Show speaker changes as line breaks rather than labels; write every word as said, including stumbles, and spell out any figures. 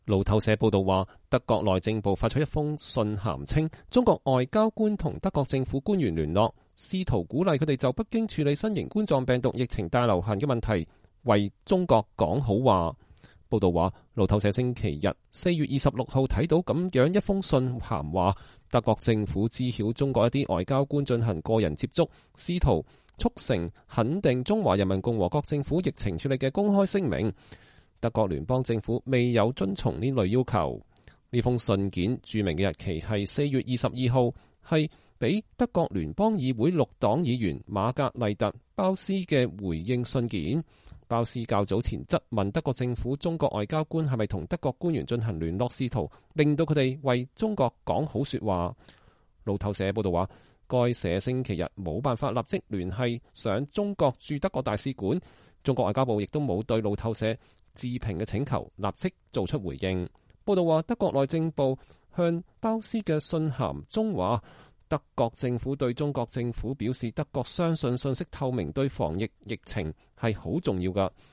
路透社報道話，德國內政部發出一封信函稱，中國外交官同德國政府官員聯絡，試圖鼓勵佢哋就北京處理新型冠狀病毒疫情大流行嘅問題為中國講好話。報道話，路透社星期日四月二十六號睇到咁樣一封信函，話德國政府知曉中國一啲外交官進行個人接觸，試圖促成肯定中華人民共和國政府疫情處理嘅公開聲明。德國聯邦政府未有遵從呢類要求。呢封信件註明嘅日期係四月二十二號，係俾德國聯邦議會綠黨議員瑪格麗特·鮑斯嘅回應信件。鮑斯較早前質問德國政府中國外交官係咪同德國官員進行聯絡，試圖令到佢哋為中國講好說話。路透社報道話，該社星期日冇辦法立即聯繫上中國駐德國大使館，中國外交部亦都冇對路透社置評嘅請求立即做出回應。報道話，德國內政部向鮑斯嘅信函中話，德國政府對中國政府表示，德國相信信息透明對防疫疫情係好重要㗎。